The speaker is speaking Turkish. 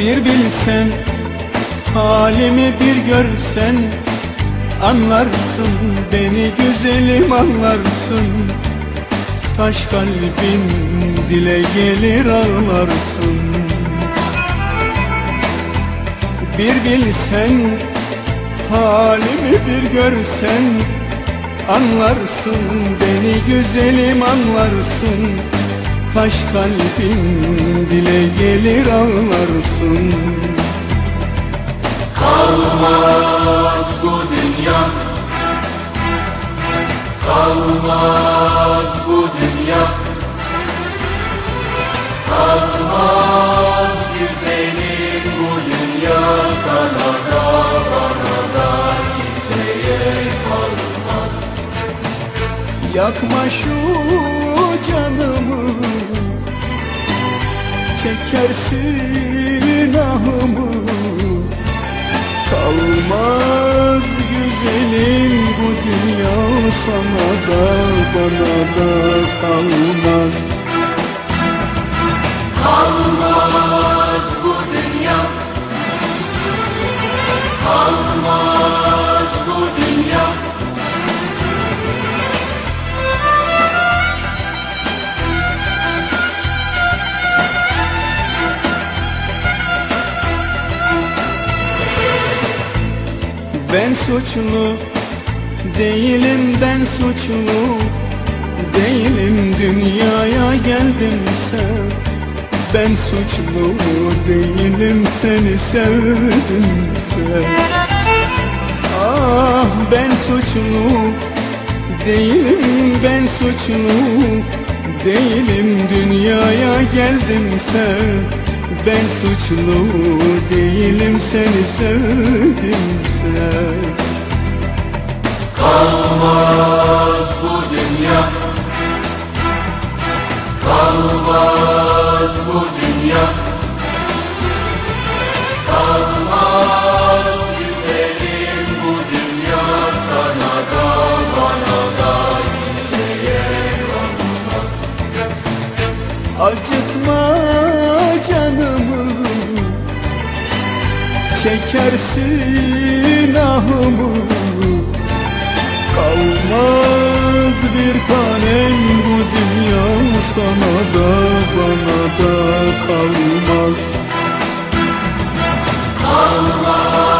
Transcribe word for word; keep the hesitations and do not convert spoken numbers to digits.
Bir bilsen, halimi bir görsen, anlarsın beni güzelim, anlarsın. Taş kalbin dile gelir, ağlarsın. Bir bilsen, halimi bir görsen, anlarsın beni güzelim, anlarsın. Taş kalbin dile gelir, ağlarsın. Kalmaz bu dünya, kalmaz bu dünya, kalmaz güzelim bu dünya. Sana da bana da kimseye kalmaz. Yakma şu canımı, çekersin ahımı. Kalmaz güzelim bu dünya, sana da bana da kalmaz. Kalmaz bu dünya, kalmaz bu dünya. Ben suçlu değilim, ben suçlu değilim, dünyaya geldimse. Ben suçlu değilim, seni sevdimse. Ah ben suçlu değilim, ben suçlu değilim, dünyaya geldimse. Ben suçlu değilim, seni sevdimse. Kalmaz bu dünya, kalmaz bu dünya, kalmaz güzelim bu dünya. Sana da bana da kimseye kalmaz. Acıtma canımı, çekersin ahımı. Kalmaz bir tanem bu dünya, sana da bana da kalmaz. Kalmaz.